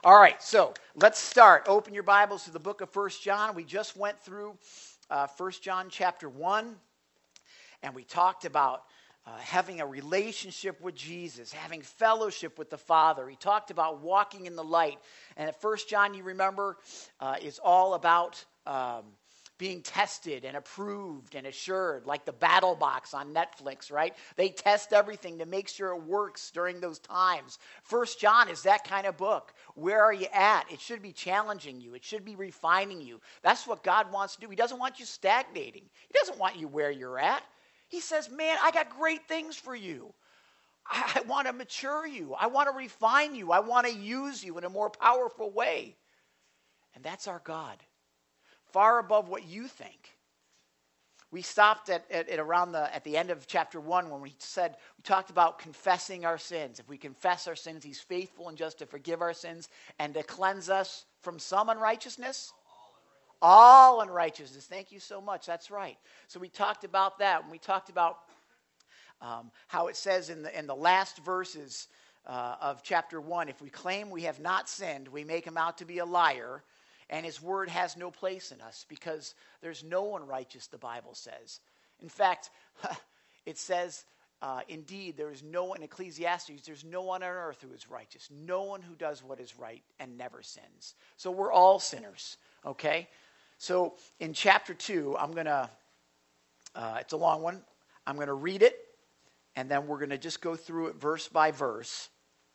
All right, so let's start. Open your Bibles to the book of 1 John. We just went through 1 John chapter 1, and we talked about having a relationship with Jesus, having fellowship with the Father. He talked about walking in the light. And at 1 John, you remember, is all about being tested and approved and assured, like the Battle Box on Netflix, right? They test everything to make sure it works during those times. 1 John is that kind of book. Where are you at? It should be challenging you. It should be refining you. That's what God wants to do. He doesn't want you stagnating. He doesn't want you where you're at. He says, man, I got great things for you. I want to mature you. I want to refine you. I want to use you in a more powerful way. And that's our God. Far above what you think. We stopped at the end of chapter 1 when we talked about confessing our sins. If we confess our sins, he's faithful and just to forgive our sins and to cleanse us from some unrighteousness. All unrighteousness. Thank you so much. That's right. So we talked about that. And we talked about how it says in the last verses of chapter 1, if we claim we have not sinned, we make him out to be a liar, and his word has no place in us because there's no one righteous, the Bible says. In fact, it says, indeed, there is no one, in Ecclesiastes, there's no one on earth who is righteous. No one who does what is right and never sins. So we're all sinners, okay? So in chapter 2, I'm going to, it's a long one, I'm going to read it, and then we're going to just go through it verse by verse.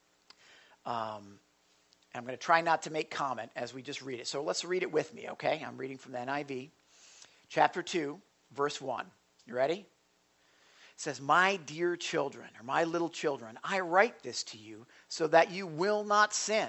I'm going to try not to make comment as we just read it. So let's read it with me, okay? I'm reading from the NIV. Chapter 2, verse 1. You ready? It says, my dear children, or my little children, I write this to you so that you will not sin.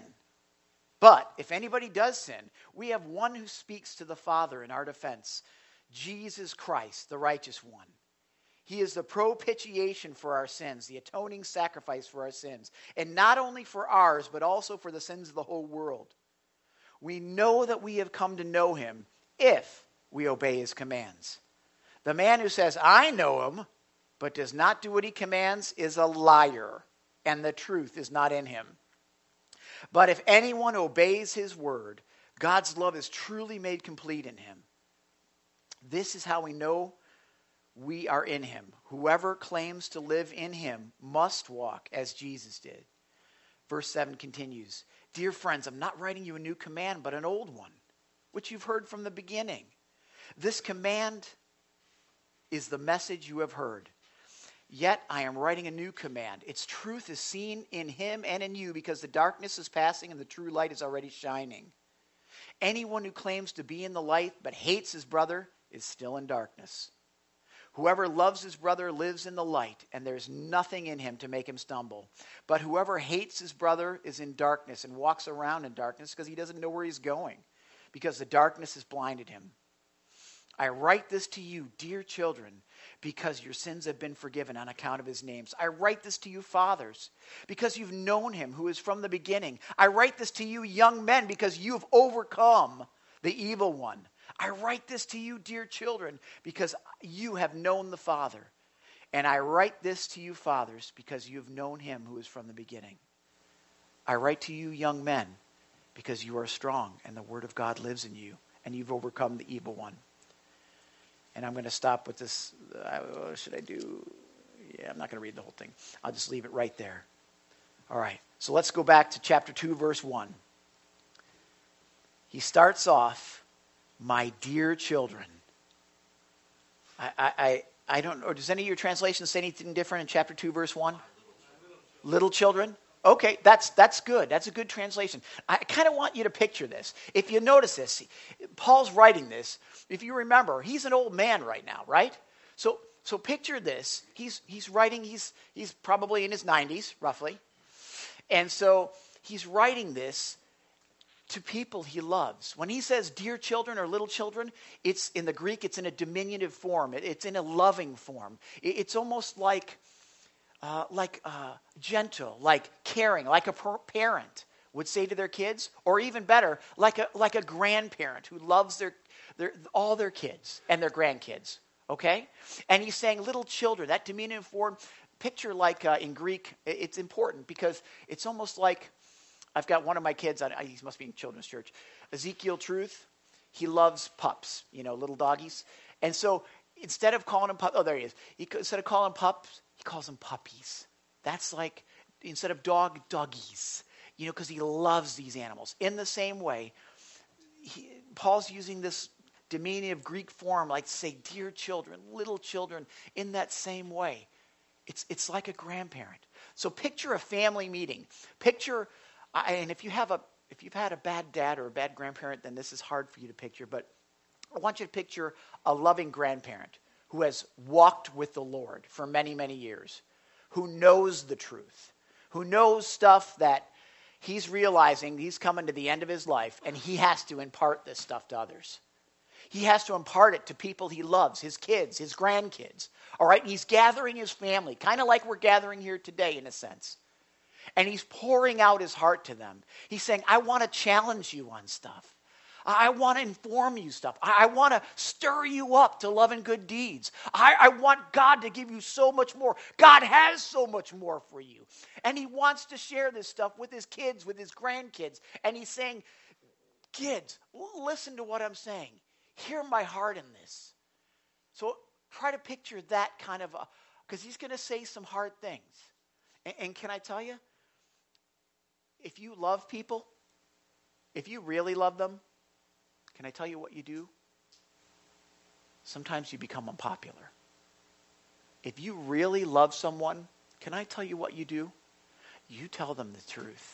But if anybody does sin, we have one who speaks to the Father in our defense, Jesus Christ, the righteous one. He is the propitiation for our sins, the atoning sacrifice for our sins, and not only for ours, but also for the sins of the whole world. We know that we have come to know him if we obey his commands. The man who says, I know him, but does not do what he commands is a liar, and the truth is not in him. But if anyone obeys his word, God's love is truly made complete in him. This is how we know we are in him. Whoever claims to live in him must walk as Jesus did. Verse 7 continues, dear friends, I'm not writing you a new command, but an old one, which you've heard from the beginning. This command is the message you have heard. Yet I am writing a new command. Its truth is seen in him and in you because the darkness is passing and the true light is already shining. Anyone who claims to be in the light but hates his brother is still in darkness. Whoever loves his brother lives in the light, and there's nothing in him to make him stumble. But whoever hates his brother is in darkness and walks around in darkness because he doesn't know where he's going, because the darkness has blinded him. I write this to you, dear children, because your sins have been forgiven on account of his names. I write this to you, fathers, because you've known him who is from the beginning. I write this to you, young men, because you've overcome the evil one. I write this to you, dear children, because you have known the Father. And I write this to you, fathers, because you have known him who is from the beginning. I write to you, young men, because you are strong, and the word of God lives in you, and you've overcome the evil one. And I'm going to stop with this. What should I do? Yeah, I'm not going to read the whole thing. I'll just leave it right there. All right. So let's go back to chapter 2, verse 1. He starts off, my dear children. I don't know. Does any of your translations say anything different in chapter 2, verse 1? Little children? Okay, that's good. That's a good translation. I kind of want you to picture this. If you notice this, Paul's writing this. If you remember, he's an old man right now, right? So picture this. He's writing, he's probably in his 90s, roughly. And so he's writing this to people he loves. When he says dear children or little children, it's in the Greek, it's in a diminutive form. It's in a loving form. It's almost like gentle, like caring, like a parent would say to their kids, or even better, like a grandparent who loves all their kids and their grandkids. Okay? And he's saying little children, that diminutive form, picture like in Greek, it's important because it's almost like I've got one of my kids, he must be in children's church, Ezekiel Truth. He loves pups, little doggies. And so instead of calling them pups, oh, there he is. Instead of calling them pups, he calls them puppies. That's like, instead of doggies, because he loves these animals. In the same way, Paul's using this diminutive Greek form, like to say, dear children, little children, in that same way. It's like a grandparent. So picture a family meeting. And if you've had a bad dad or a bad grandparent, then this is hard for you to picture. But I want you to picture a loving grandparent who has walked with the Lord for many, many years, who knows the truth, who knows stuff that he's realizing he's coming to the end of his life, and he has to impart this stuff to others. He has to impart it to people he loves, his kids, his grandkids. All right, and he's gathering his family, kind of like we're gathering here today in a sense. And he's pouring out his heart to them. He's saying, I want to challenge you on stuff. I want to inform you stuff. I want to stir you up to love and good deeds. I want God to give you so much more. God has so much more for you. And he wants to share this stuff with his kids, with his grandkids. And he's saying, kids, listen to what I'm saying. Hear my heart in this. So try to picture that kind of, because he's going to say some hard things. And can I tell you, if you love people, if you really love them, can I tell you what you do? Sometimes you become unpopular. If you really love someone, can I tell you what you do? You tell them the truth.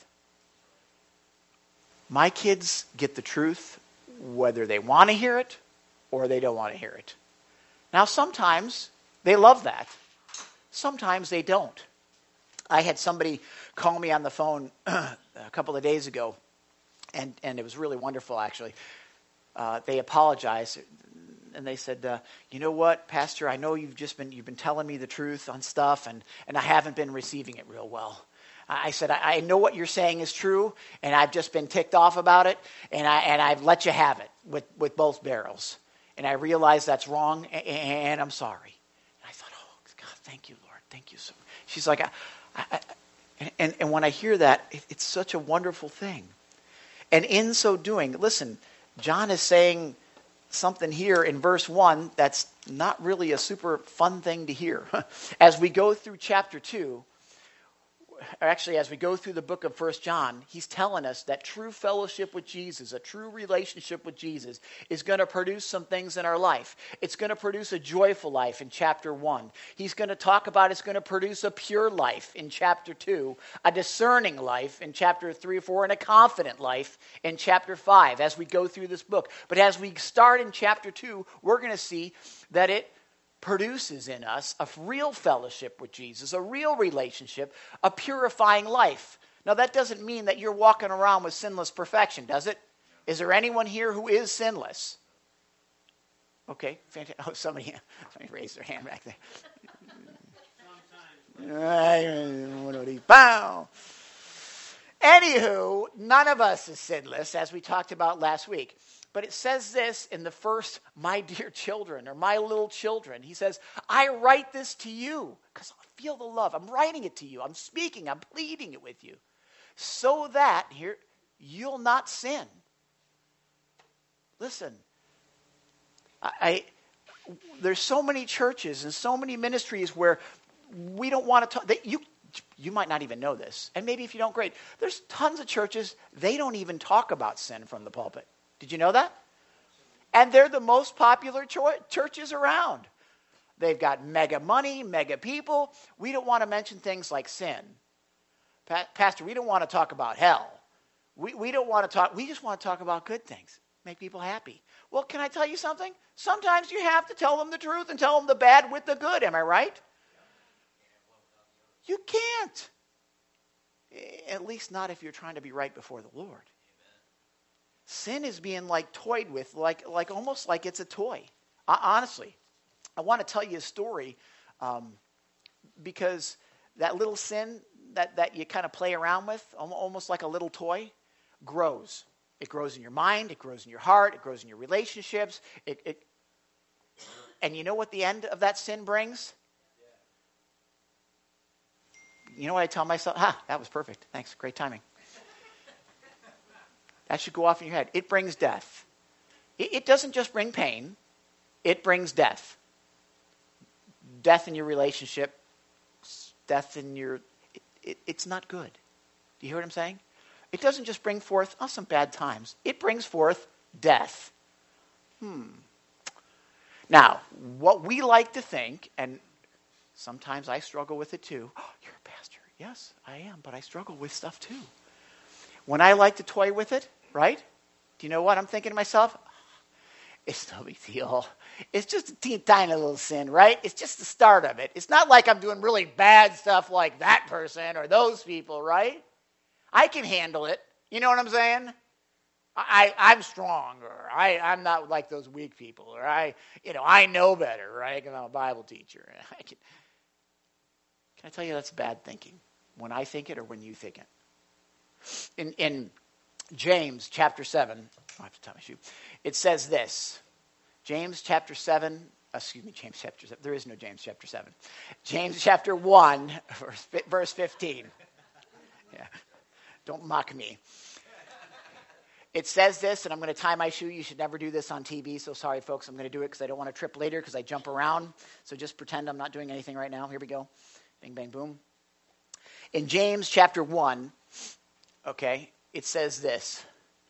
My kids get the truth whether they want to hear it or they don't want to hear it. Now, sometimes they love that. Sometimes they don't. I had somebody call me on the phone a couple of days ago, and it was really wonderful, actually. They apologized, and they said, you know what, Pastor, I know you've been telling me the truth on stuff, and I haven't been receiving it real well. I said, I know what you're saying is true, and I've just been ticked off about it, and I've let you have it with both barrels. And I realize that's wrong, and I'm sorry. And I thought, oh, God, thank you, Lord. Thank you so much. She's like, and when I hear that, it's such a wonderful thing. And in so doing, listen, John is saying something here in verse 1 that's not really a super fun thing to hear. As we go through chapter 2, actually, as we go through the book of 1 John, he's telling us that true fellowship with Jesus, a true relationship with Jesus, is going to produce some things in our life. It's going to produce a joyful life in chapter 1. He's going to talk about it's going to produce a pure life in chapter 2, a discerning life in chapter 3 or 4, and a confident life in chapter 5 as we go through this book. But as we start in chapter 2, we're going to see that it produces in us a real fellowship with Jesus, a real relationship, a purifying life. Now, that doesn't mean that you're walking around with sinless perfection, does it? Is there anyone here who is sinless? Okay, fantastic. Oh, somebody raised their hand back there. Bow. Anywho, none of us is sinless, as we talked about last week. But it says this in the first, my dear children, or my little children. He says, I write this to you because I feel the love. I'm writing it to you. I'm speaking. I'm pleading it with you. So that, here, you'll not sin. Listen, there's so many churches and so many ministries where we don't want to talk. You might not even know this. And maybe if you don't, great. There's tons of churches, they don't even talk about sin from the pulpit. Did you know that? And they're the most popular churches around. They've got mega money, mega people. We don't want to mention things like sin. Pastor, we don't want to talk about hell. We don't want to talk, we just want to talk about good things. Make people happy. Well, can I tell you something? Sometimes you have to tell them the truth and tell them the bad with the good. Am I right? You can't. At least not if you're trying to be right before the Lord. Sin is being toyed with, like almost like it's a toy. Honestly, I want to tell you a story because that little sin that you kind of play around with, almost like a little toy, grows. It grows in your mind. It grows in your heart. It grows in your relationships. And you know what the end of that sin brings? You know what I tell myself? That was perfect. Thanks. Great timing. That should go off in your head. It brings death. It doesn't just bring pain. It brings death. Death in your relationship. Death in your... It's not good. Do you hear what I'm saying? It doesn't just bring forth some bad times. It brings forth death. Now, what we like to think, and sometimes I struggle with it too. Oh, you're a pastor. Yes, I am, but I struggle with stuff too. When I like to toy with it, right? Do you know what I'm thinking to myself? It's no big deal. It's just a tiny little sin, right? It's just the start of it. It's not like I'm doing really bad stuff like that person or those people, right? I can handle it. You know what I'm saying? I'm strong, or I'm not like those weak people, or I know better, right? I'm a Bible teacher. Can I tell you that's bad thinking? When I think it or when you think it? In James chapter 7, I have to tie my shoe. It says this. James chapter 7, James chapter 7. There is no James chapter 7. James chapter 1, verse 15. Yeah. Don't mock me. It says this, and I'm going to tie my shoe. You should never do this on TV, so sorry, folks. I'm going to do it because I don't want to trip later because I jump around. So just pretend I'm not doing anything right now. Here we go. Bing, bang, boom. In James chapter 1, okay, it says this,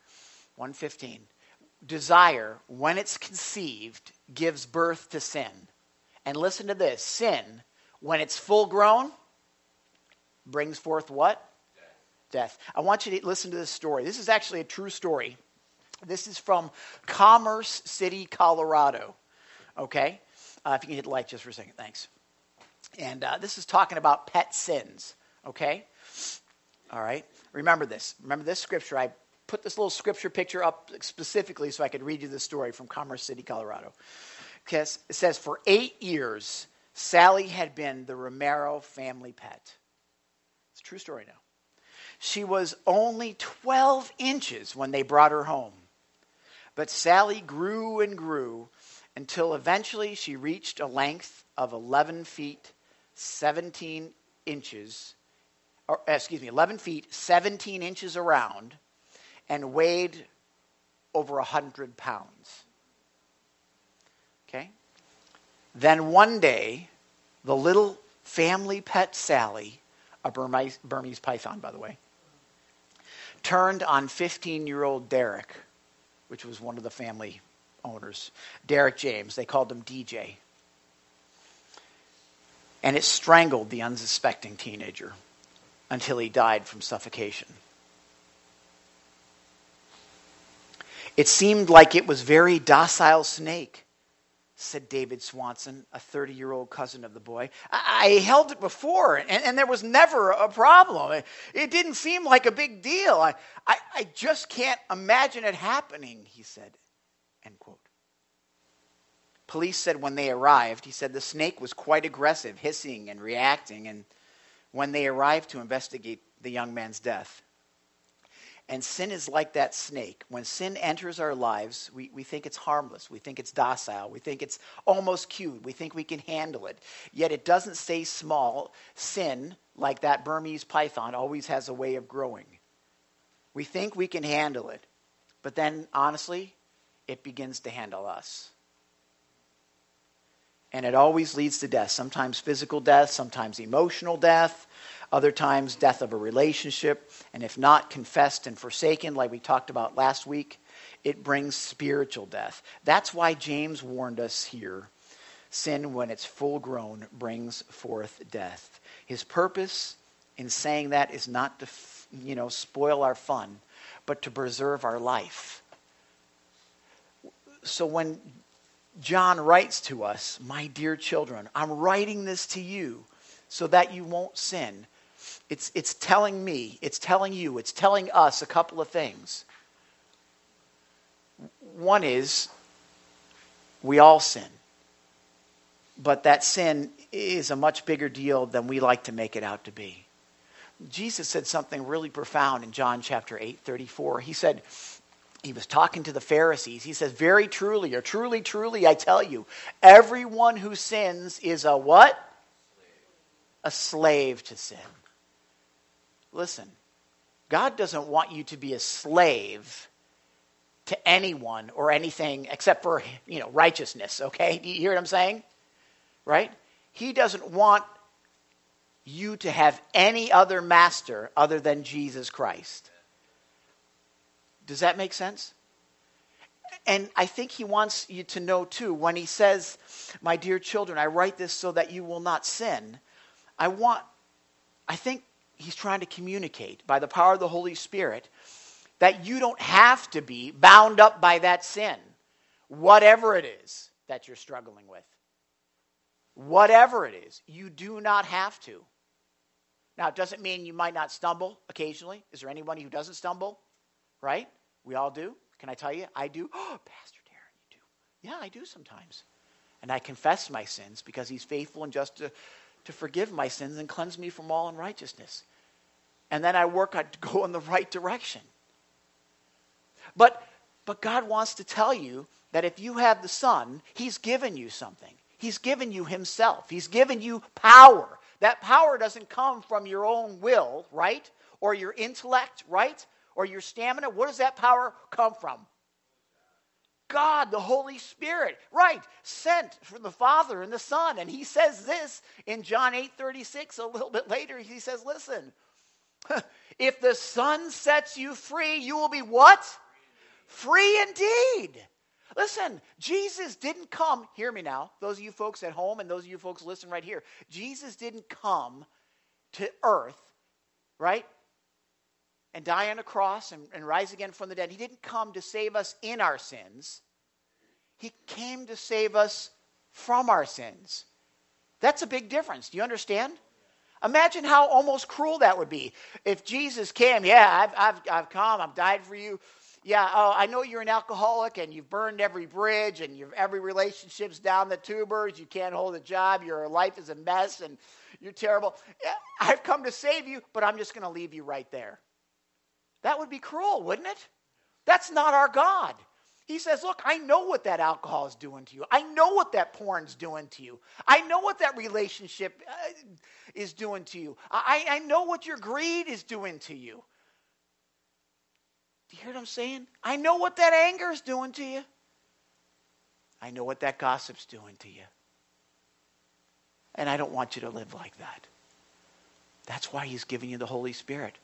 1:15. Desire, when it's conceived, gives birth to sin. And listen to this. Sin, when it's full grown, brings forth what? Death. I want you to listen to this story. This is actually a true story. This is from Commerce City, Colorado. Okay? If you can hit the light just for a second. Thanks. And this is talking about pet sins. Okay? All right? Remember this. Remember this scripture. I put this little scripture picture up specifically so I could read you the story from Commerce City, Colorado. Because it says, for 8 years, Sally had been the Romero family pet. It's a true story now. She was only 12 inches when they brought her home. But Sally grew and grew until eventually she reached a length of 11 feet, 17 inches, 11 feet, 17 inches around, and weighed over 100 pounds. Okay? Then one day, the little family pet Sally, a Burmese python, by the way, turned on 15-year-old Derek, which was one of the family owners. Derek James. They called him DJ. And it strangled the unsuspecting teenager until he died from suffocation. It seemed like it was very docile snake, said David Swanson, a 30-year-old cousin of the boy. I held it before, and there was never a problem. It didn't seem like a big deal. I just can't imagine it happening, he said, end quote. Police said when they arrived, he said the snake was quite aggressive, hissing and reacting, and when they arrived to investigate the young man's death. And sin is like that snake. When sin enters our lives, we think it's harmless. We think it's docile. We think it's almost cute. We think we can handle it. Yet it doesn't stay small. Sin, like that Burmese python, always has a way of growing. We think we can handle it. But then, honestly, it begins to handle us. And it always leads to death. Sometimes physical death, sometimes emotional death, other times death of a relationship. And if not confessed and forsaken, like we talked about last week, it brings spiritual death. That's why James warned us here. Sin, when it's full grown, brings forth death. His purpose in saying that is not to, spoil our fun, but to preserve our life. So when John writes to us, my dear children, I'm writing this to you so that you won't sin. It's telling me, it's telling you, it's telling us a couple of things. One is, we all sin. But that sin is a much bigger deal than we like to make it out to be. Jesus said something really profound in John chapter 8:34. He said, he was talking to the Pharisees. He says, very truly, or truly, truly, I tell you, everyone who sins is a what? A slave to sin. Listen, God doesn't want you to be a slave to anyone or anything except for, righteousness, okay? Do you hear what I'm saying? Right? He doesn't want you to have any other master other than Jesus Christ. Does that make sense? And I think he wants you to know too, when he says, my dear children, I write this so that you will not sin. I think he's trying to communicate by the power of the Holy Spirit that you don't have to be bound up by that sin, whatever it is that you're struggling with. Whatever it is, you do not have to. Now, it doesn't mean you might not stumble occasionally. Is there anybody who doesn't stumble? Right? We all do. Can I tell you? I do. Oh, Pastor Darren, you do. Yeah, I do sometimes. And I confess my sins because he's faithful and just to forgive my sins and cleanse me from all unrighteousness. And then I work to go in the right direction. But God wants to tell you that if you have the Son, he's given you something. He's given you himself. He's given you power. That power doesn't come from your own will, right? Or your intellect, right? Or your stamina. What does that power come from? God, the Holy Spirit, right, sent from the Father and the Son. And he says this in John 8:36, a little bit later. He says, listen, if the Son sets you free, you will be what? Free indeed. Listen, Jesus didn't come, hear me now, those of you folks at home and those of you folks listen right here. Jesus didn't come to earth, right, and die on a cross and rise again from the dead. He didn't come to save us in our sins. He came to save us from our sins. That's a big difference. Do you understand? Imagine how almost cruel that would be. If Jesus came, I've come, I've died for you. Yeah, I know you're an alcoholic and you've burned every bridge and every relationship's down the tubers. You can't hold a job. Your life is a mess and you're terrible. Yeah, I've come to save you, but I'm just going to leave you right there. That would be cruel, wouldn't it? That's not our God. He says, look, I know what that alcohol is doing to you. I know what that porn's doing to you. I know what that relationship is doing to you. I know what your greed is doing to you. Do you hear what I'm saying? I know what that anger is doing to you. I know what that gossip's doing to you. And I don't want you to live like that. That's why he's giving you the Holy Spirit.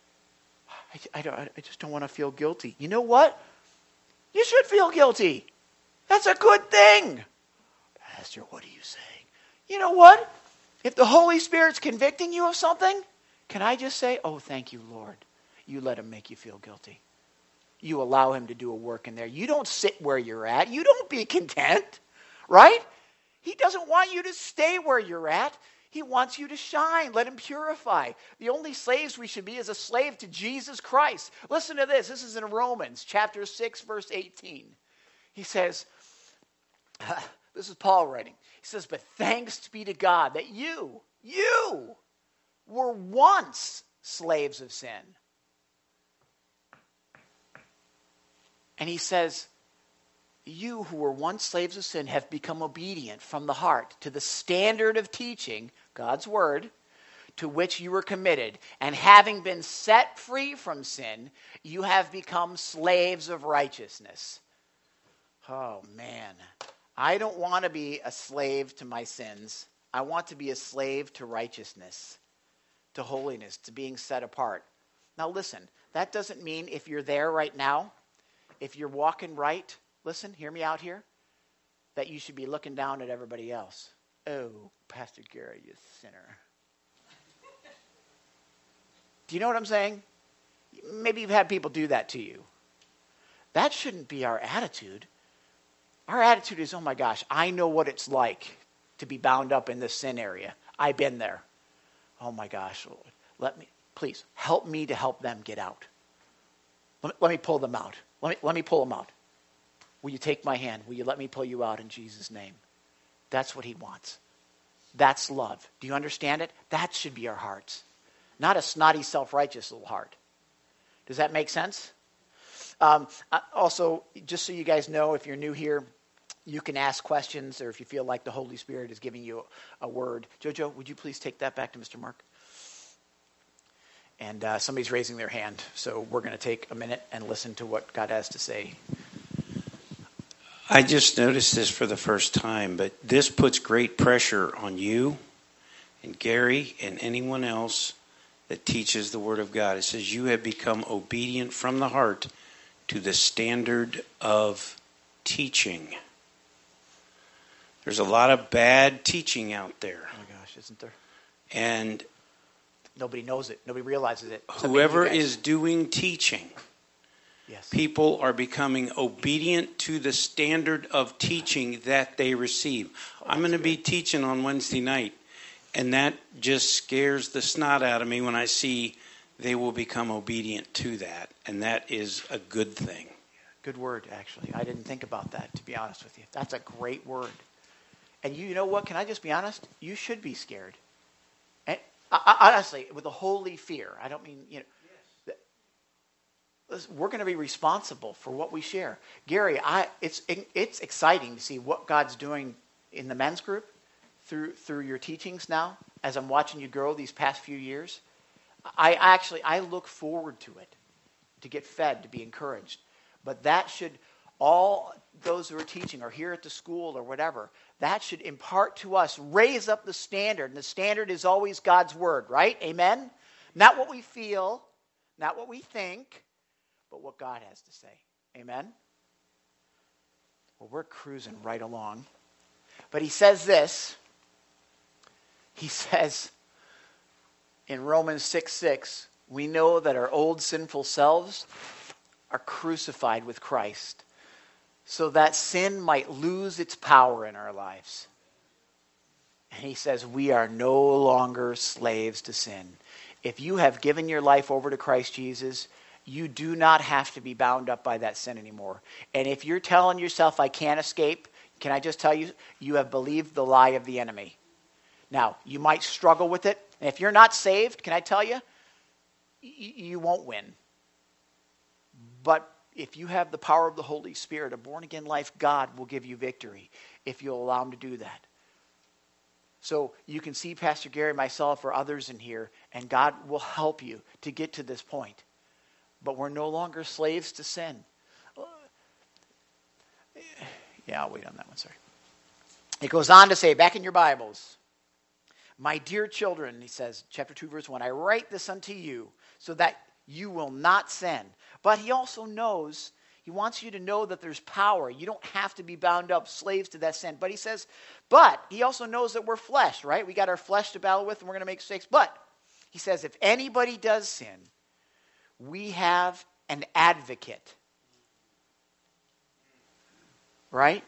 I just don't want to feel guilty. You know what? You should feel guilty. That's a good thing. Pastor, what are you saying? You know what? If the Holy Spirit's convicting you of something, can I just say, oh, thank you, Lord. You let him make you feel guilty. You allow him to do a work in there. You don't sit where you're at. You don't be content, right? He doesn't want you to stay where you're at. He wants you to shine. Let him purify. The only slaves we should be is a slave to Jesus Christ. Listen to this. This is in Romans chapter 6, verse 18. He says, this is Paul writing. He says, but thanks be to God that you were once slaves of sin. And he says, you who were once slaves of sin have become obedient from the heart to the standard of teaching, God's word, to which you were committed. And having been set free from sin, you have become slaves of righteousness. Oh, man. I don't want to be a slave to my sins. I want to be a slave to righteousness, to holiness, to being set apart. Now listen, that doesn't mean if you're there right now, if you're walking right, listen, hear me out here, that you should be looking down at everybody else. Oh, Pastor Gary, you sinner. Do you know what I'm saying? Maybe you've had people do that to you. That shouldn't be our attitude. Our attitude is, oh my gosh, I know what it's like to be bound up in this sin area. I've been there. Oh my gosh, Lord, please, help me to help them get out. Let me pull them out. Let me pull them out. Will you take my hand? Will you let me pull you out in Jesus' name? That's what he wants. That's love. Do you understand it? That should be our hearts. Not a snotty, self-righteous little heart. Does that make sense? Also, just so you guys know, if you're new here, you can ask questions, or if you feel like the Holy Spirit is giving you a word. Jojo, would you please take that back to Mr. Mark? And somebody's raising their hand, so we're going to take a minute and listen to what God has to say. I just noticed this for the first time, but this puts great pressure on you and Gary and anyone else that teaches the Word of God. It says you have become obedient from the heart to the standard of teaching. There's a lot of bad teaching out there. Oh my gosh, isn't there? And nobody knows it. Nobody realizes it. Whoever is doing teaching, yes, people are becoming obedient to the standard of teaching that they receive. I'm going to be teaching on Wednesday night, and that just scares the snot out of me when I see they will become obedient to that, and that is a good thing. Good word, actually. I didn't think about that, to be honest with you. That's a great word. And you know what? Can I just be honest? You should be scared. And honestly, with a holy fear. I don't mean, we're going to be responsible for what we share. Gary, it's exciting to see what God's doing in the men's group through your teachings now, as I'm watching you grow these past few years. I look forward to it, to get fed, to be encouraged. But that should, all those who are teaching or here at the school or whatever, that should impart to us, raise up the standard. And the standard is always God's word, right? Amen? Not what we feel, not what we think, but what God has to say. Amen? Well, we're cruising right along. But he says this. He says in Romans 6:6, we know that our old sinful selves are crucified with Christ, so that sin might lose its power in our lives. And he says we are no longer slaves to sin. If you have given your life over to Christ Jesus, you do not have to be bound up by that sin anymore. And if you're telling yourself, I can't escape, can I just tell you, you have believed the lie of the enemy. Now, you might struggle with it. And if you're not saved, can I tell you, you won't win. But if you have the power of the Holy Spirit, a born-again life, God will give you victory if you'll allow him to do that. So you can see Pastor Gary, myself, or others in here, and God will help you to get to this point. But we're no longer slaves to sin. Yeah, I'll wait on that one, sorry. It goes on to say, back in your Bibles, my dear children, he says, chapter 2, verse 1, I write this unto you so that you will not sin. But he also knows, he wants you to know that there's power. You don't have to be bound up, slaves to that sin. But he says, but he also knows that we're flesh, right? We got our flesh to battle with and we're going to make mistakes. But he says, if anybody does sin, we have an advocate. Right?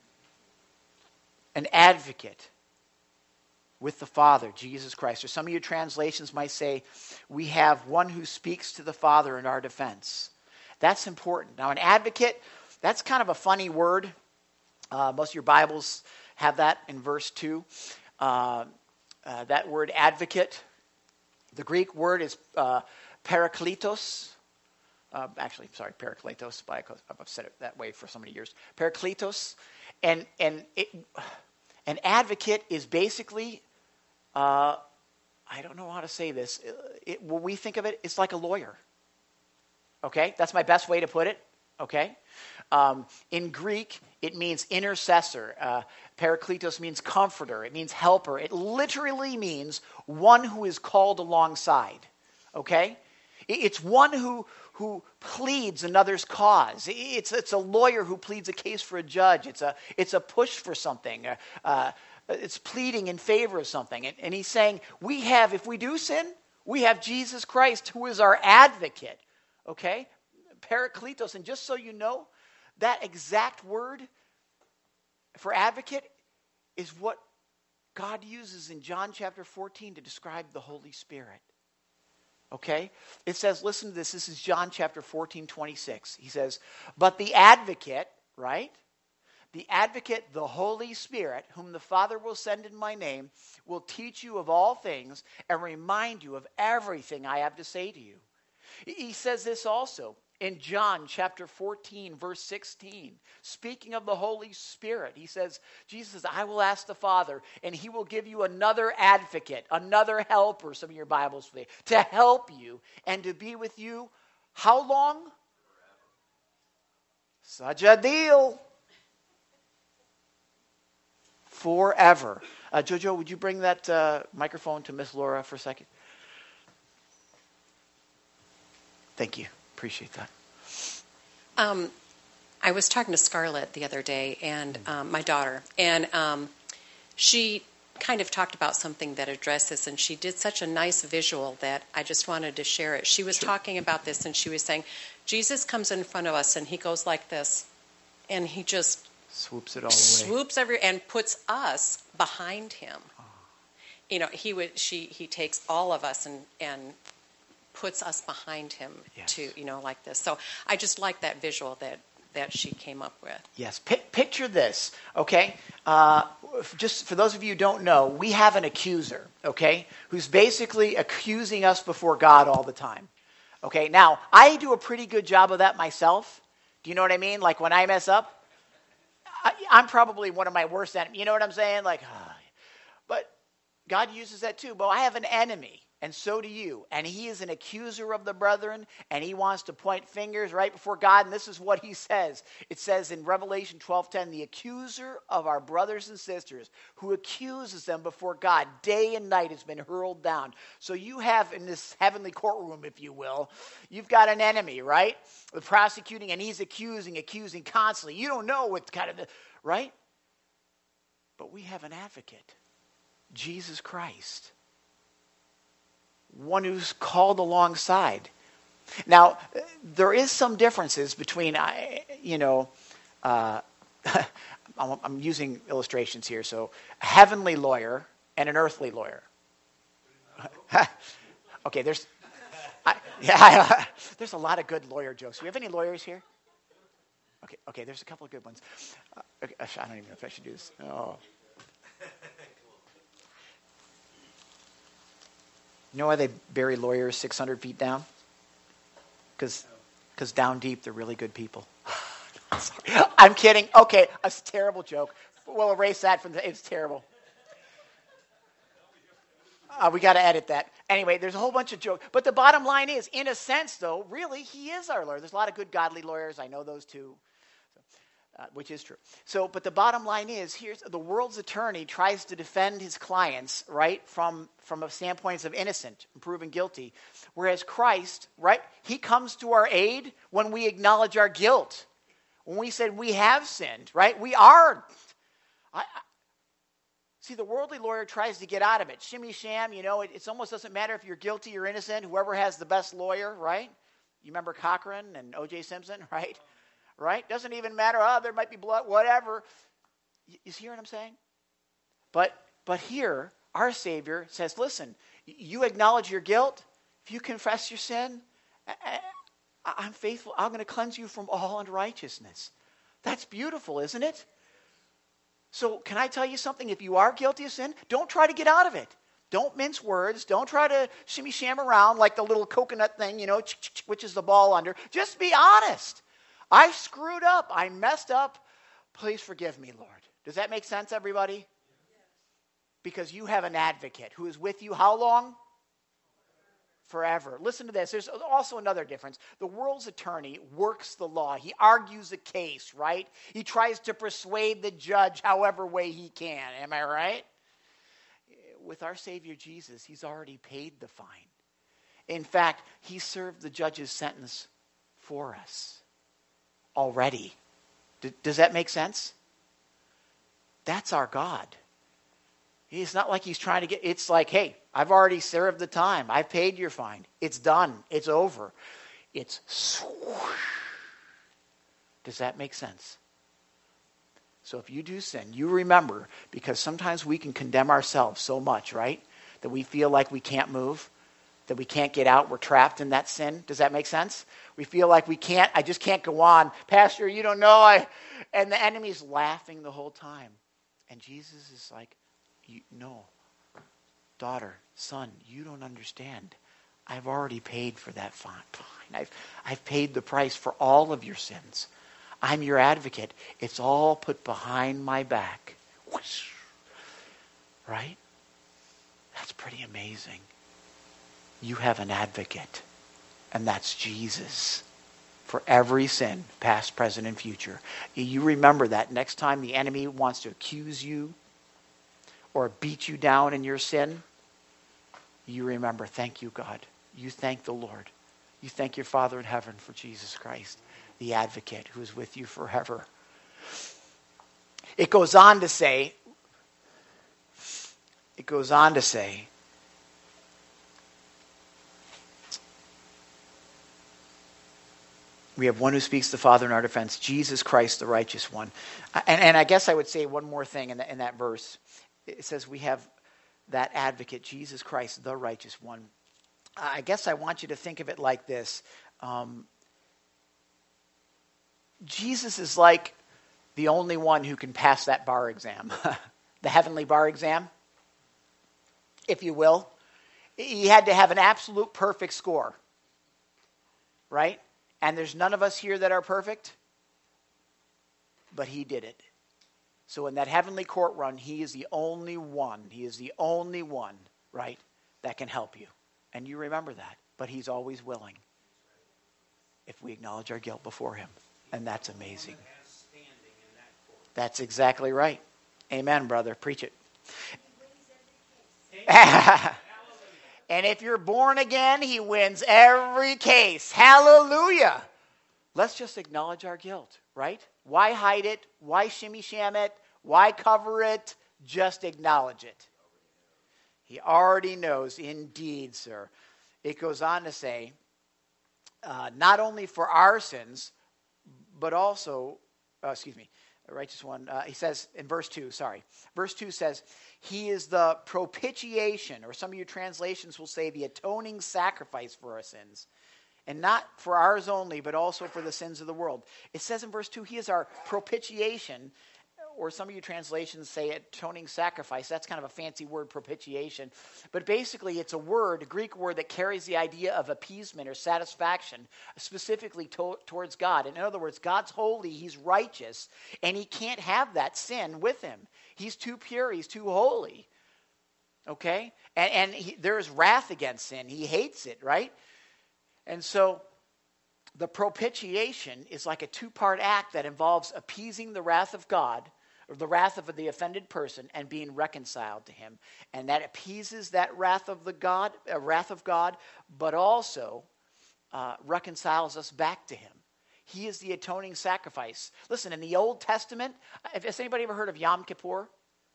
An advocate with the Father, Jesus Christ. Or some of your translations might say, we have one who speaks to the Father in our defense. That's important. Now, an advocate, that's kind of a funny word. Most of your Bibles have that in verse 2. That word advocate, the Greek word is parakletos. Parakletos. I've said it that way for so many years. Parakletos. And an advocate is basically, I don't know how to say this. When we think of it, it's like a lawyer. Okay? That's my best way to put it. Okay? In Greek, it means intercessor. Parakletos means comforter. It means helper. It literally means one who is called alongside. Okay? It's one who pleads another's cause. It's a lawyer who pleads a case for a judge. It's a push for something. It's pleading in favor of something. And he's saying, if we do sin, we have Jesus Christ who is our advocate. Okay? Parakletos. And just so you know, that exact word for advocate is what God uses in John chapter 14 to describe the Holy Spirit. Okay? It says, listen to this. This is John chapter 14, 26. He says, but the advocate, right? The advocate, the Holy Spirit, whom the Father will send in my name, will teach you of all things and remind you of everything I have to say to you. He says this also In John chapter 14, verse 16, speaking of the Holy Spirit, he says, Jesus says, I will ask the Father, and he will give you another advocate, another helper, some of your Bibles say, to help you and to be with you. How long? Such a deal. Forever. Jojo, would you bring that microphone to Miss Laura for a second? Thank you. Appreciate that. I was talking to Scarlett the other day, and my daughter, and she kind of talked about something that addressed this, and she did such a nice visual that I just wanted to share it. She was talking about this, and she was saying, Jesus comes in front of us, and he goes like this, and he just swoops it all away. Swoops and puts us behind him. Oh. You know, he takes all of us and puts us behind him, yes. To, you know, like this. So I just like that visual that she came up with. Yes. Picture this, okay? Just for those of you who don't know, we have an accuser, okay, who's basically accusing us before God all the time. Okay? Now, I do a pretty good job of that myself. Do you know what I mean? Like when I mess up, I'm probably one of my worst enemies. You know what I'm saying? Like, but God uses that too. But I have an enemy. And so do you. And he is an accuser of the brethren, and he wants to point fingers right before God. And this is what he says. It says in Revelation 12:10, the accuser of our brothers and sisters who accuses them before God day and night has been hurled down. So you have in this heavenly courtroom, if you will, you've got an enemy, right? The prosecuting, and he's accusing constantly. You don't know what kind of, right? But we have an advocate, Jesus Christ. One who's called alongside. Now, there is some differences between, I'm using illustrations here. So, a heavenly lawyer and an earthly lawyer. Okay, there's a lot of good lawyer jokes. Do we have any lawyers here? Okay, there's a couple of good ones. Okay, I don't even know if I should do this. Oh. You know why they bury lawyers 600 feet down? Because down deep, they're really good people. Sorry. I'm kidding. Okay, a terrible joke. We'll erase that it's terrible. We got to edit that. Anyway, there's a whole bunch of jokes. But the bottom line is, in a sense, though, really, he is our lawyer. There's a lot of good, godly lawyers. I know those too. Which is true. So, but the bottom line is, here's the world's attorney tries to defend his clients, right, from a standpoint of innocent and proven guilty, whereas Christ, right, he comes to our aid when we acknowledge our guilt, when we said we have sinned, right, we are. See, the worldly lawyer tries to get out of it, shimmy sham. You know, it almost doesn't matter if you're guilty or innocent. Whoever has the best lawyer, right? You remember Cochran and O.J. Simpson, right? Right? Doesn't even matter. Oh, there might be blood, whatever. You see what I'm saying? But here, our Savior says, listen, you acknowledge your guilt. If you confess your sin, I'm faithful. I'm going to cleanse you from all unrighteousness. That's beautiful, isn't it? So can I tell you something? If you are guilty of sin, don't try to get out of it. Don't mince words. Don't try to shimmy sham around like the little coconut thing, you know, which is the ball under. Just be honest. I screwed up. I messed up. Please forgive me, Lord. Does that make sense, everybody? Yes. Because you have an advocate who is with you how long? Forever. Listen to this. There's also another difference. The world's attorney works the law. He argues a case, right? He tries to persuade the judge however way he can. Am I right? With our Savior Jesus, he's already paid the fine. In fact, he served the judge's sentence for us. Already. Does that make sense? That's our God. It's not like he's trying to it's like, hey, I've already served the time. I've paid your fine. It's done. It's over. It's swoosh. Does that make sense? So if you do sin, you remember, because sometimes we can condemn ourselves so much, right? That we feel like we can't move, that we can't get out. We're trapped in that sin. Does that make sense? We feel like I just can't go on. Pastor, you don't know. And the enemy's laughing the whole time. And Jesus is like, no, daughter, son, you don't understand. I've already paid for that fine. I've paid the price for all of your sins. I'm your advocate. It's all put behind my back. Whoosh. Right? That's pretty amazing. You have an advocate, and that's Jesus. For every sin, past, present, and future. You remember that next time the enemy wants to accuse you or beat you down in your sin, you remember, thank you, God. You thank the Lord. You thank your Father in heaven for Jesus Christ, the advocate who is with you forever. It goes on to say, we have one who speaks the Father in our defense, Jesus Christ, the righteous one. And I guess I would say one more thing in that verse. It says we have that advocate, Jesus Christ, the righteous one. I guess I want you to think of it like this. Jesus is like the only one who can pass that bar exam, the heavenly bar exam, if you will. He had to have an absolute perfect score, right? And there's none of us here that are perfect, but he did it. So in that heavenly court run, he is the only one, right, that can help you. And you remember that. But he's always willing if we acknowledge our guilt before him. And that's amazing. That's exactly right. Amen, brother. Preach it. And if you're born again, he wins every case. Hallelujah. Let's just acknowledge our guilt, right? Why hide it? Why shimmy-sham it? Why cover it? Just acknowledge it. He already knows, indeed, sir. It goes on to say, not only for our sins, but also, the righteous one, he says in verse 2, Verse 2 says, he is the propitiation, or some of your translations will say the atoning sacrifice for our sins. And not for ours only, but also for the sins of the world. It says in verse 2, he is our propitiation, or some of your translations say atoning sacrifice. That's kind of a fancy word, propitiation. But basically, it's a Greek word that carries the idea of appeasement or satisfaction, specifically towards God. In other words, God's holy, he's righteous, and he can't have that sin with him. He's too pure, he's too holy. Okay? And there is wrath against sin. He hates it, right? And so the propitiation is like a two-part act that involves appeasing the wrath of God, or the wrath of the offended person, and being reconciled to him. And that appeases that wrath of God, but also reconciles us back to him. He is the atoning sacrifice. Listen, in the Old Testament, has anybody ever heard of Yom Kippur?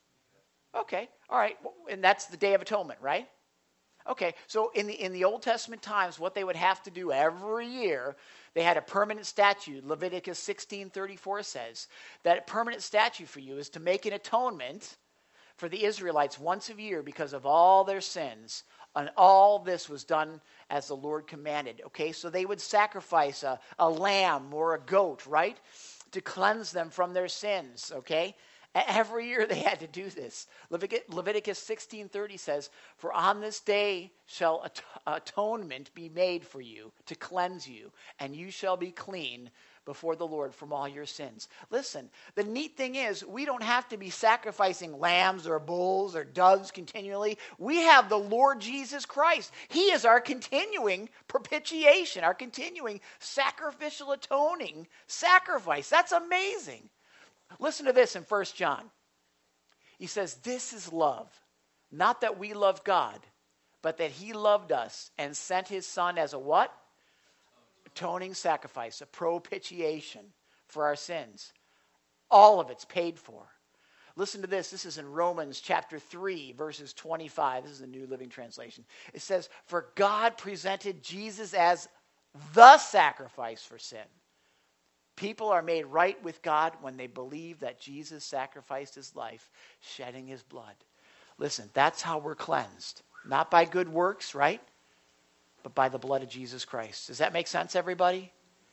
Okay, all right, and that's the Day of Atonement, right? Okay, so in the Old Testament times, what they would have to do every year, they had a permanent statute. Leviticus 16:34 says that a permanent statute for you is to make an atonement for the Israelites once a year because of all their sins. And all this was done as the Lord commanded. Okay, so they would sacrifice a lamb or a goat, right, to cleanse them from their sins, okay? Every year they had to do this. Leviticus 16:30 says, for on this day shall atonement be made for you to cleanse you, and you shall be clean before the Lord from all your sins. Listen, the neat thing is we don't have to be sacrificing lambs or bulls or doves continually. We have the Lord Jesus Christ. He is our continuing propitiation, our continuing sacrificial atoning sacrifice. That's amazing. Listen to this in 1 John. He says, this is love, not that we love God, but that he loved us and sent his son as a what? Atoning sacrifice, a propitiation for our sins. All of it's paid for. Listen to this. This is in Romans chapter 3, verses 25. This is the New Living Translation. It says, for God presented Jesus as the sacrifice for sin. People are made right with God when they believe that Jesus sacrificed his life, shedding his blood. Listen, that's how we're cleansed. Not by good works, right? But by the blood of Jesus Christ. Does that make sense, everybody?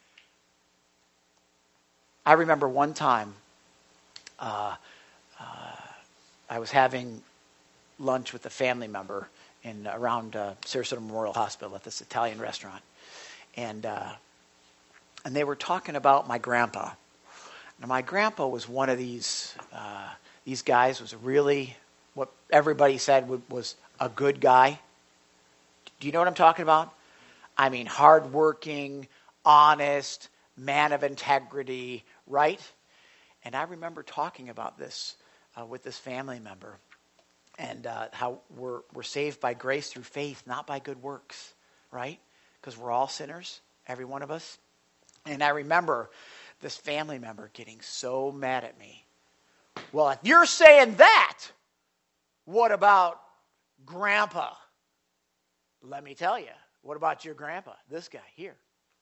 I remember one time I was having lunch with a family member, in around Sarasota Memorial Hospital at this Italian restaurant, and they were talking about my grandpa. Now, my grandpa was one of these guys, was really what everybody said was a good guy. Do you know what I'm talking about? I mean, hardworking, honest, man of integrity, right? And I remember talking about this with this family member, and how we're saved by grace through faith, not by good works, right? Because we're all sinners, every one of us. And I remember this family member getting so mad at me. Well, if you're saying that, what about Grandpa? Let me tell you. What about your grandpa? This guy here.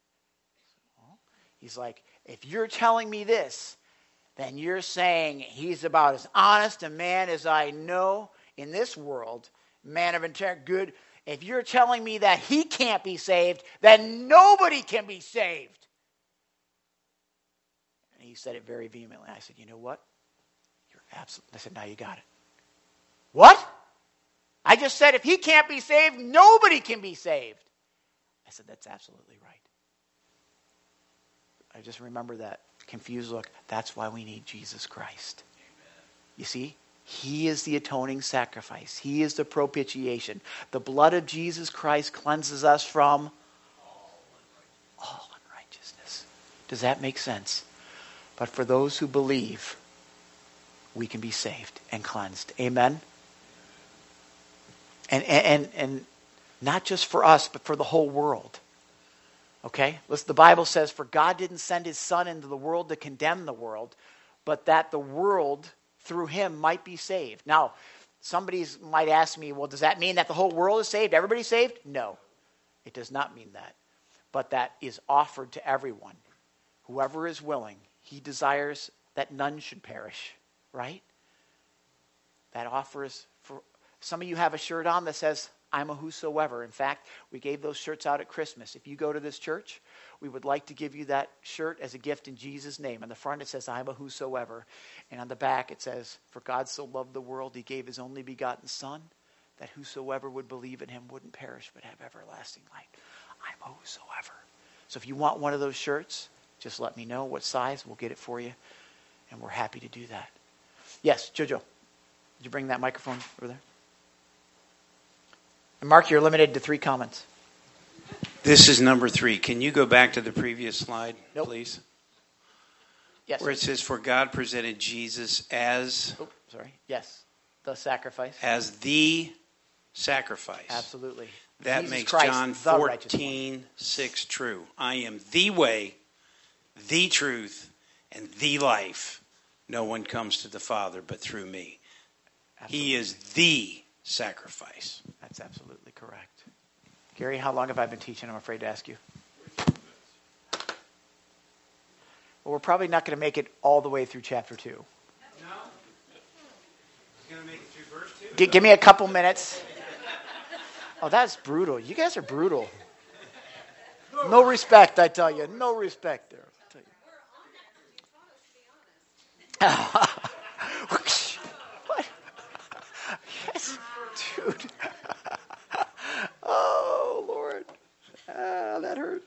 He's like, if you're telling me this, then you're saying he's about as honest a man as I know in this world, man of integrity, good. If you're telling me that he can't be saved, then nobody can be saved. And he said it very vehemently. I said, you know what? You're absolutely. I said, now you got it. What? I just said if he can't be saved, nobody can be saved. I said, that's absolutely right. I just remember that confused look. That's why we need Jesus Christ. Amen. You see? He is the atoning sacrifice. He is the propitiation. The blood of Jesus Christ cleanses us from all unrighteousness. Does that make sense? But for those who believe, we can be saved and cleansed. Amen? And not just for us, but for the whole world. Okay? Listen, the Bible says, for God didn't send his Son into the world to condemn the world, but that the world through him might be saved. Now, somebody might ask me, well, does that mean that the whole world is saved? Everybody's saved? No, it does not mean that. But that is offered to everyone. Whoever is willing, he desires that none should perish, right? That offer is for, some of you have a shirt on that says, I'm a whosoever. In fact, we gave those shirts out at Christmas. If you go to this church, we would like to give you that shirt as a gift in Jesus' name. On the front it says, I'm a whosoever. And on the back it says, for God so loved the world, he gave his only begotten Son, that whosoever would believe in him wouldn't perish but have everlasting life. I'm a whosoever. So if you want one of those shirts, just let me know what size. We'll get it for you. And we're happy to do that. Yes, Jojo. Did you bring that microphone over there? And Mark, you're limited to 3 comments. This is number 3. Can you go back to the previous slide, please? Yes. Where it says, for God presented Jesus as... Yes. The sacrifice. As the sacrifice. Absolutely. That Jesus makes Christ, John 14:6 true. I am the way, the truth, and the life. No one comes to the Father but through me. Absolutely. He is the sacrifice. That's absolutely correct. Gary, how long have I been teaching? I'm afraid to ask you. Well, we're probably not going to make it all the way through chapter 2. No? He's going to make it through verse 2? Give me a couple minutes. Oh, that's brutal. You guys are brutal. No respect, I tell you. No respect there. What? Yes, dude. Oh, Lord. That hurt.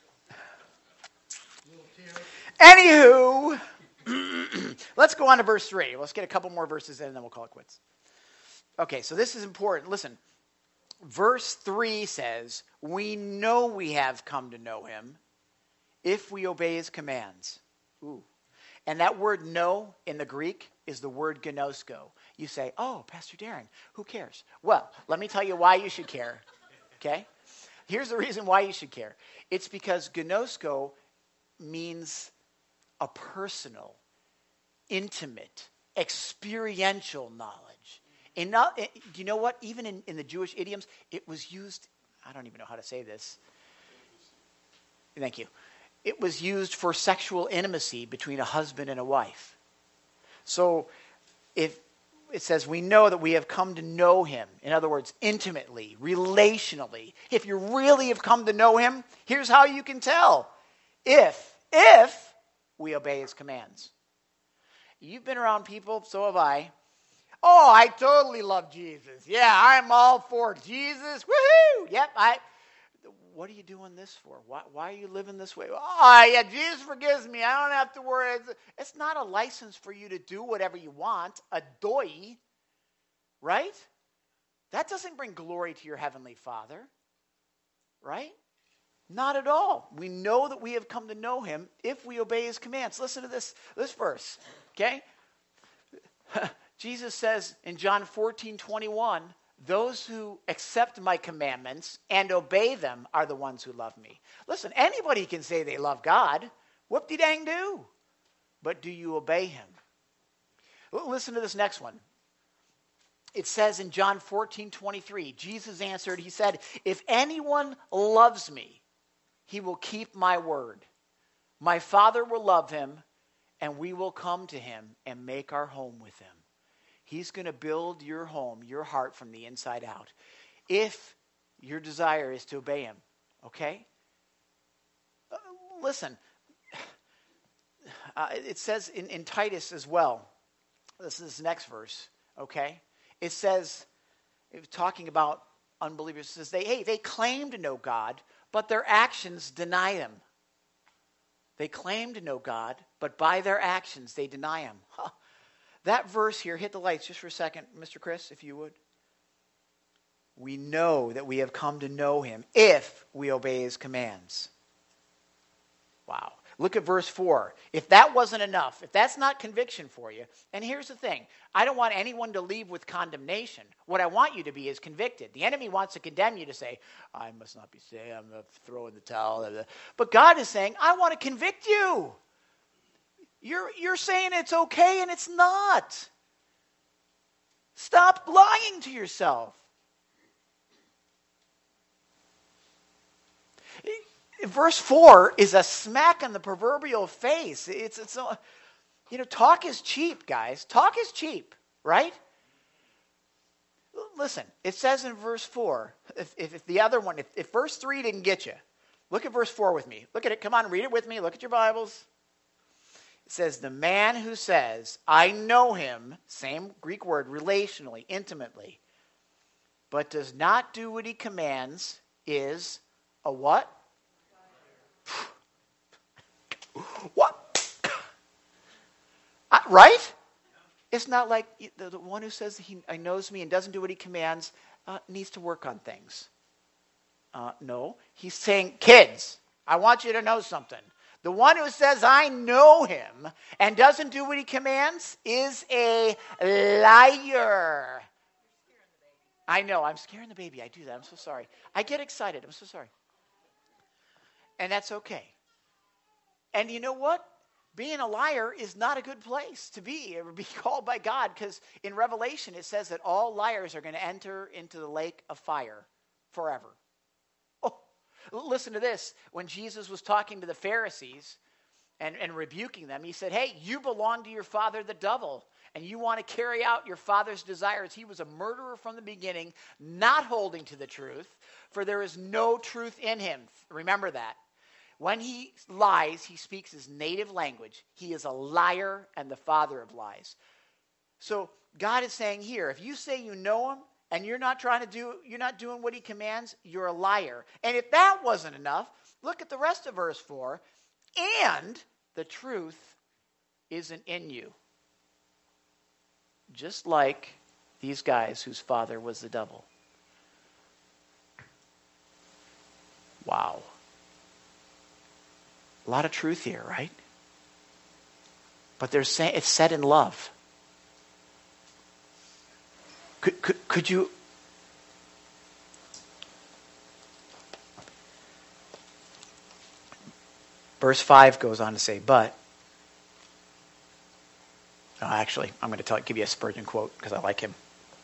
Anywho, let's go on to verse 3. Let's get a couple more verses in and then we'll call it quits. Okay, so this is important. Listen, verse 3 says, we know we have come to know him if we obey his commands. Ooh. And that word know in the Greek is the word gnosko. You say, oh, Pastor Darren, who cares? Well, let me tell you why you should care. Okay? Here's the reason why you should care. It's because gnosko means a personal, intimate, experiential knowledge. And not, do you know what? Even in the Jewish idioms, it was used, I don't even know how to say this. Thank you. It was used for sexual intimacy between a husband and a wife. So if it says we know that we have come to know him, in other words, intimately, relationally. If you really have come to know him, here's how you can tell. If we obey his commands. You've been around people, so have I. Oh, I totally love Jesus. Yeah, I'm all for Jesus. Woohoo! Yep, what are you doing this for? Why are you living this way? Oh, yeah, Jesus forgives me. I don't have to worry. It's not a license for you to do whatever you want, a doy, right? That doesn't bring glory to your heavenly Father, right? Not at all. We know that we have come to know him if we obey his commands. Listen to this verse, okay? Jesus says in John 14:21, those who accept my commandments and obey them are the ones who love me. Listen, anybody can say they love God. Whoop-de-dang do. But do you obey him? Listen to this next one. It says in John 14:23, Jesus answered, he said, if anyone loves me, he will keep my word. My Father will love him, and we will come to him and make our home with him. He's going to build your home, your heart from the inside out. If your desire is to obey him, okay? Listen, it says in Titus as well, this is the next verse, okay? It says, it was talking about unbelievers, it says they claim to know God, but their actions deny him. They claim to know God, but by their actions they deny him. Huh. That verse here, hit the lights just for a second, Mr. Chris, if you would. We know that we have come to know him if we obey his commands. Wow. Look at verse 4. If that wasn't enough, if that's not conviction for you, and here's the thing. I don't want anyone to leave with condemnation. What I want you to be is convicted. The enemy wants to condemn you to say, I must not be saved, I'm going to throw in the towel. But God is saying, I want to convict you. You're saying it's okay and it's not. Stop lying to yourself. Verse 4 is a smack on the proverbial face. It's talk is cheap, guys. Talk is cheap, right? Listen, it says in verse 4, if the other one, if verse 3 didn't get you, look at verse 4 with me. Look at it. Come on, read it with me. Look at your Bibles. It says, the man who says, I know him, same Greek word, relationally, intimately, but does not do what he commands is a what? What? Right? It's not like the one who says he knows me and doesn't do what he commands needs to work on things. No. He's saying, kids, I want you to know something. The one who says, I know him and doesn't do what he commands is a liar. I know, I'm scaring the baby. I do that. I'm so sorry. I get excited. I'm so sorry. And that's okay. And you know what? Being a liar is not a good place to be or be called by God, because in Revelation it says that all liars are going to enter into the lake of fire forever. Oh, listen to this. When Jesus was talking to the Pharisees and rebuking them, he said, hey, you belong to your father the devil, and you want to carry out your father's desires. He was a murderer from the beginning, not holding to the truth, for there is no truth in him. Remember that. When he lies, he speaks his native language. He is a liar and the father of lies. So God is saying here, if you say you know him and you're not doing what he commands, you're a liar. And if that wasn't enough, look at the rest of verse 4. And the truth isn't in you. Just like these guys whose father was the devil. Wow. A lot of truth here, right? But it's said in love. Could you... Verse 5 goes on to say, but... No, actually, I'm going to give you a Spurgeon quote because I like him.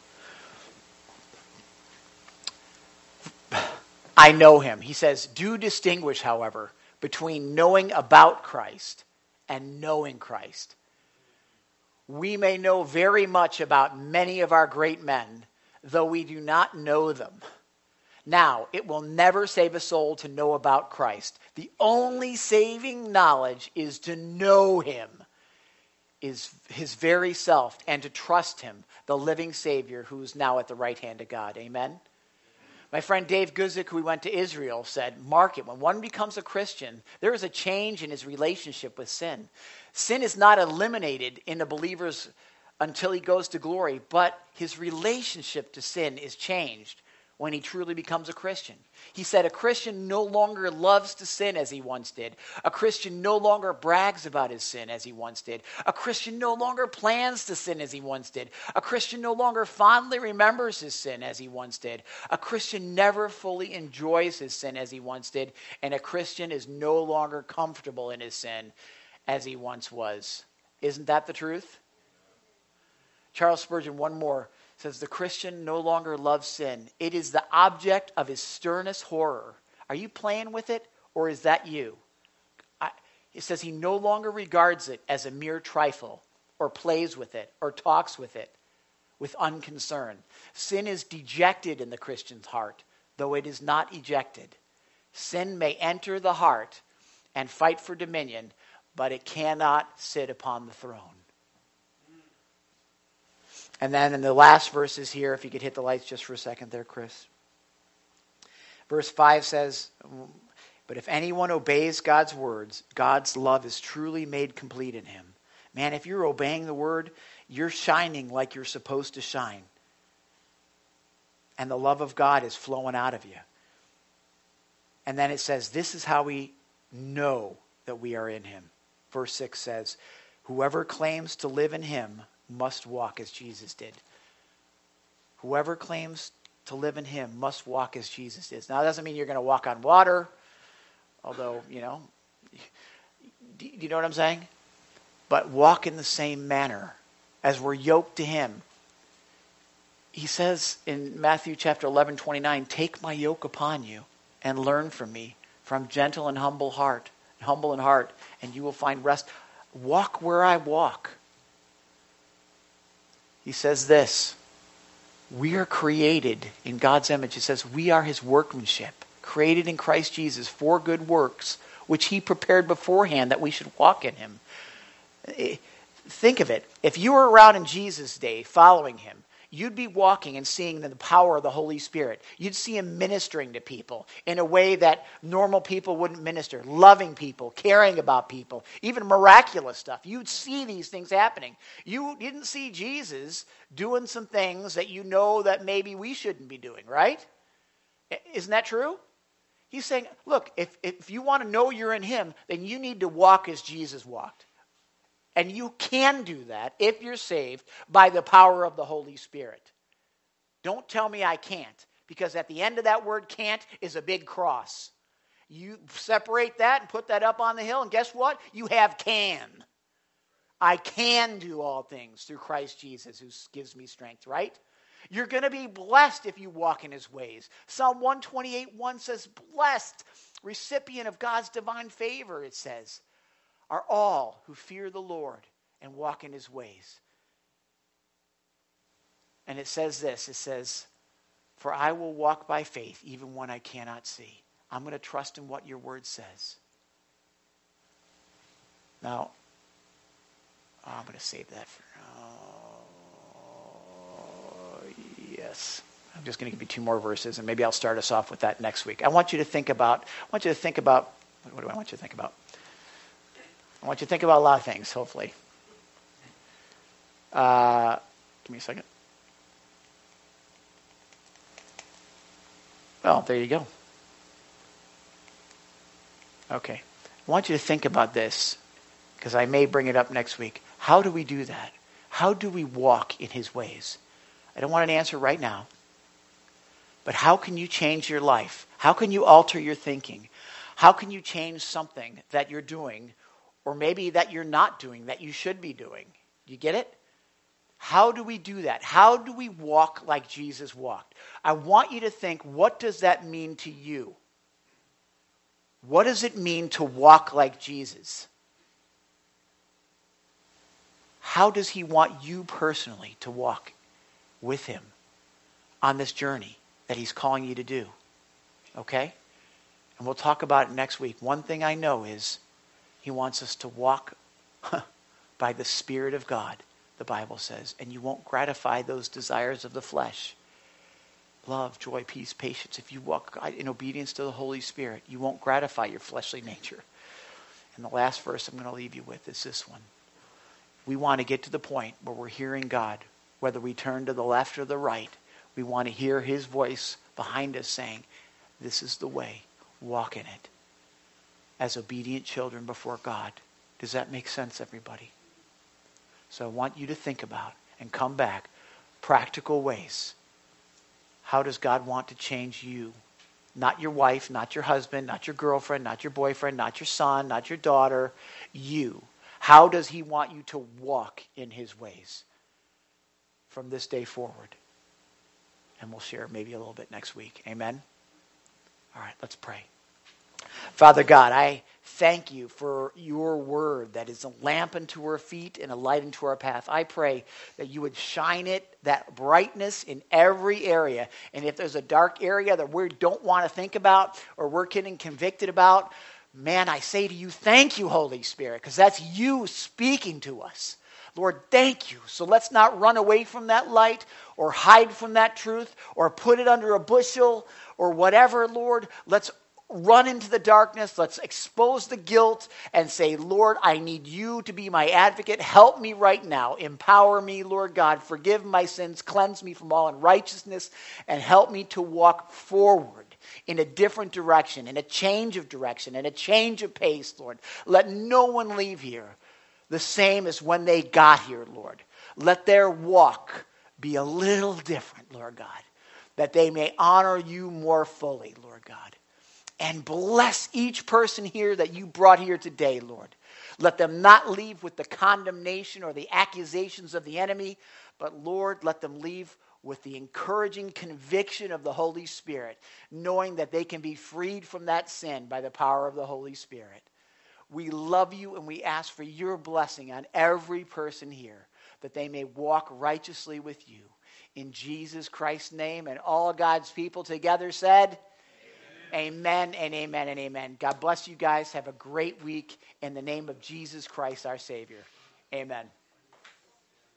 I know him. He says, do distinguish, however, between knowing about Christ and knowing Christ. We may know very much about many of our great men, though we do not know them. Now, it will never save a soul to know about Christ. The only saving knowledge is to know him. is his very self and to trust him, the living Savior who's now at the right hand of God. Amen? My friend Dave Guzik, who went to Israel, said, mark it, when one becomes a Christian, there is a change in his relationship with sin. Sin is not eliminated in the believer's until he goes to glory, but his relationship to sin is changed when he truly becomes a Christian. He said a Christian no longer loves to sin as he once did. A Christian no longer brags about his sin as he once did. A Christian no longer plans to sin as he once did. A Christian no longer fondly remembers his sin as he once did. A Christian never fully enjoys his sin as he once did. And a Christian is no longer comfortable in his sin as he once was. Isn't that the truth? Charles Spurgeon, one more, says the Christian no longer loves sin. It is the object of his sternest horror. Are you playing with it, or is that you? He says he no longer regards it as a mere trifle, or plays with it, or talks with it with unconcern. Sin is dejected in the Christian's heart, though it is not ejected. Sin may enter the heart and fight for dominion, but it cannot sit upon the throne. And then in the last verses here, if you could hit the lights just for a second there, Chris. Verse 5 says, but if anyone obeys God's words, God's love is truly made complete in him. Man, if you're obeying the word, you're shining like you're supposed to shine. And the love of God is flowing out of you. And then it says, this is how we know that we are in him. Verse 6 says, whoever claims to live in him must walk as Jesus did. Whoever claims to live in him must walk as Jesus did. Now, that doesn't mean you're going to walk on water, although, do you know what I'm saying? But walk in the same manner as we're yoked to him. He says in Matthew chapter 11:29, take my yoke upon you and learn from me, for I'm gentle and humble in heart, and you will find rest. Walk where I walk. He says this, we are created in God's image. It says we are his workmanship, created in Christ Jesus for good works, which he prepared beforehand that we should walk in him. Think of it. If you were around in Jesus' day following him, you'd be walking and seeing the power of the Holy Spirit. You'd see him ministering to people in a way that normal people wouldn't minister, loving people, caring about people, even miraculous stuff. You'd see these things happening. You didn't see Jesus doing some things that you know that maybe we shouldn't be doing, right? Isn't that true? He's saying, look, if you want to know you're in him, then you need to walk as Jesus walked. And you can do that if you're saved by the power of the Holy Spirit. Don't tell me I can't, because at the end of that word can't is a big cross. You separate that and put that up on the hill, and guess what? You have can. I can do all things through Christ Jesus who gives me strength, right? You're going to be blessed if you walk in his ways. Psalm 128:1 says, blessed, recipient of God's divine favor, it says, are all who fear the Lord and walk in his ways. And it says this, it says, for I will walk by faith even when I cannot see. I'm going to trust in what your word says. Now, I'm going to save that for yes. I'm just going to give you two more verses, and maybe I'll start us off with that next week. I want you to think about, what do I want you to think about? I want you to think about a lot of things, hopefully. Give me a second. Oh, there you go. Okay. I want you to think about this, because I may bring it up next week. How do we do that? How do we walk in his ways? I don't want an answer right now. But how can you change your life? How can you alter your thinking? How can you change something that you're doing, or maybe that you're not doing, that you should be doing? You get it? How do we do that? How do we walk like Jesus walked? I want you to think, what does that mean to you? What does it mean to walk like Jesus? How does he want you personally to walk with him on this journey that he's calling you to do? Okay? And we'll talk about it next week. One thing I know is he wants us to walk by the Spirit of God, the Bible says, and you won't gratify those desires of the flesh. Love, joy, peace, patience. If you walk in obedience to the Holy Spirit, you won't gratify your fleshly nature. And the last verse I'm going to leave you with is this one. We want to get to the point where we're hearing God, whether we turn to the left or the right. We want to hear his voice behind us saying, this is the way, walk in it. As obedient children before God. Does that make sense, everybody? So I want you to think about and come back. Practical ways. How does God want to change you? Not your wife, not your husband, not your girlfriend, not your boyfriend, not your son, not your daughter. You. How does he want you to walk in his ways from this day forward? And we'll share maybe a little bit next week. Amen? All right, let's pray. Father God, I thank you for your word that is a lamp unto our feet and a light unto our path. I pray that you would shine it, that brightness in every area. And if there's a dark area that we don't want to think about or we're getting convicted about, man, I say to you, thank you, Holy Spirit, because that's you speaking to us. Lord, thank you. So let's not run away from that light or hide from that truth or put it under a bushel or whatever, Lord. Let's run into the darkness. Let's expose the guilt and say, Lord, I need you to be my advocate. Help me right now. Empower me, Lord God. Forgive my sins. Cleanse me from all unrighteousness and help me to walk forward in a different direction, in a change of direction, in a change of pace, Lord. Let no one leave here the same as when they got here, Lord. Let their walk be a little different, Lord God, that they may honor you more fully, Lord God. And bless each person here that you brought here today, Lord. Let them not leave with the condemnation or the accusations of the enemy, but Lord, let them leave with the encouraging conviction of the Holy Spirit, knowing that they can be freed from that sin by the power of the Holy Spirit. We love you and we ask for your blessing on every person here, that they may walk righteously with you. In Jesus Christ's name, and all God's people together said, amen and amen and amen. God bless you guys. Have a great week in the name of Jesus Christ, our Savior. Amen.